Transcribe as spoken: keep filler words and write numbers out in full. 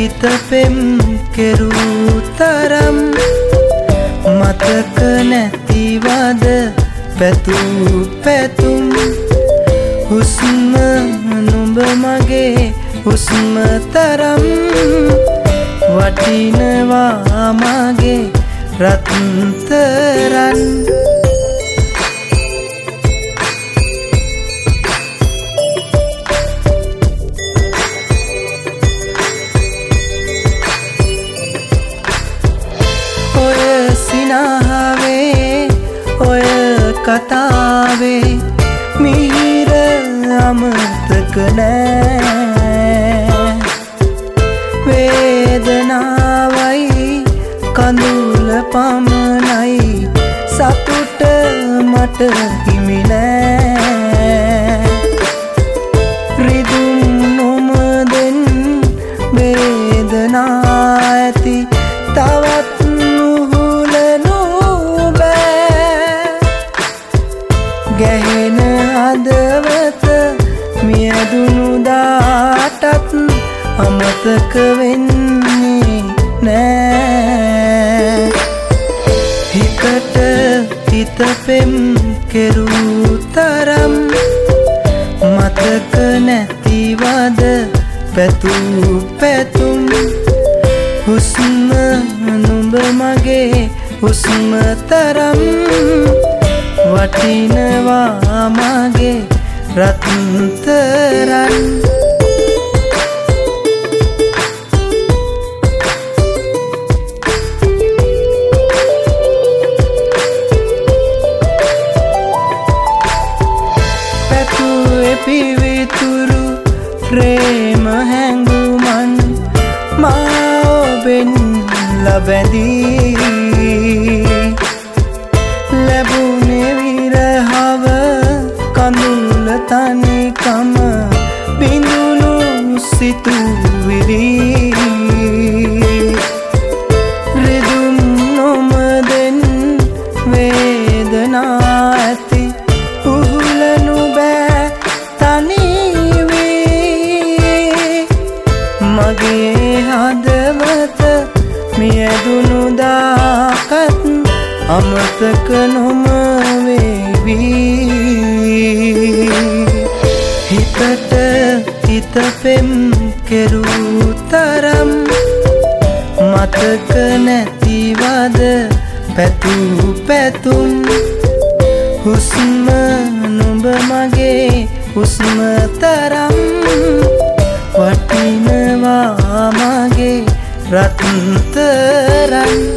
හිත පෙම් කෙරූ තරම් මතක නැතිවද පැතුූ පැතුම් හුස්ම නුඹ මගේ හුස්ම තරම් වටිනවා මගේ රත්තරන් ඔය සිනහවේ ඔය කතාවේ මිහිර අමතක නෑ වේදනාවයි කඳුල පමණයි සතුට මට හිමි නෑ රිදුම් නොමදෙන් වේදනා ඇති තවත් නුහුලනු බෑ ගැහෙන හදවත මියදුණු දාටත් අමතක වෙන්නේ නෑ හිතට හිත පෙම් කෙරූ තරම් මතක නැතිවද පැතුූ පැතුම් හුස්ම නුඹ මගේ හුස්ම තරම් වටිනවා මගේ රත්තරන් පිවිතුරු ප්‍රේම හැඟුමන් මා ඔබෙන් ලබැඳී ලැබුණේ විරහව කඳුල තනිකම බිඳුණු සිතුවිලි රිදුම් නොමදෙන් වේදනා ඇති උහුලනු බෑ මගේ හදවත මියදුණු දාකත් අමතක නොම වේවි හිතට හිත පෙම් කෙරූ තරම් මතක නැතිවද පැතුූ පැතුම් හුස්ම නුඹ මගේ හුස්ම තරම් වටිනවා මගේ රත්තරන්